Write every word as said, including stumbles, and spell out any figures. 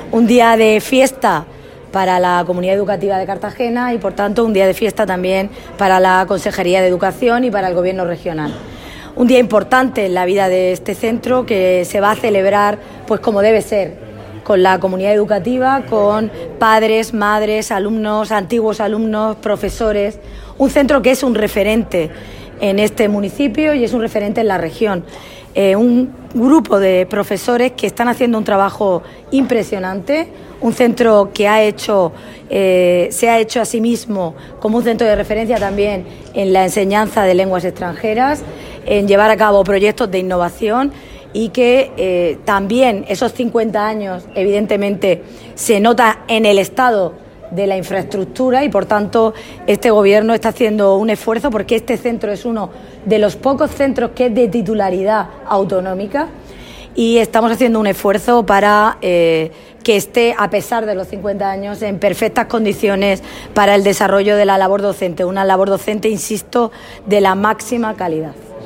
un día de fiesta para la comunidad educativa de Cartagena y, por tanto, un día de fiesta también para la Consejería de Educación y para el Gobierno regional. Un día importante en la vida de este centro que se va a celebrar pues como debe ser, con la comunidad educativa, con padres, madres, alumnos, antiguos alumnos, profesores. Un centro que es un referente en este municipio y es un referente en la región. Eh, un grupo de profesores que están haciendo un trabajo impresionante, un centro que ha hecho, eh, se ha hecho a sí mismo como un centro de referencia también en la enseñanza de lenguas extranjeras, en llevar a cabo proyectos de innovación y que eh, también esos cincuenta años evidentemente se nota en el estado de la infraestructura y, por tanto, este Gobierno está haciendo un esfuerzo porque este centro es uno de los pocos centros que es de titularidad autonómica y estamos haciendo un esfuerzo para eh, que esté, a pesar de los cincuenta años, en perfectas condiciones para el desarrollo de la labor docente, una labor docente, insisto, de la máxima calidad.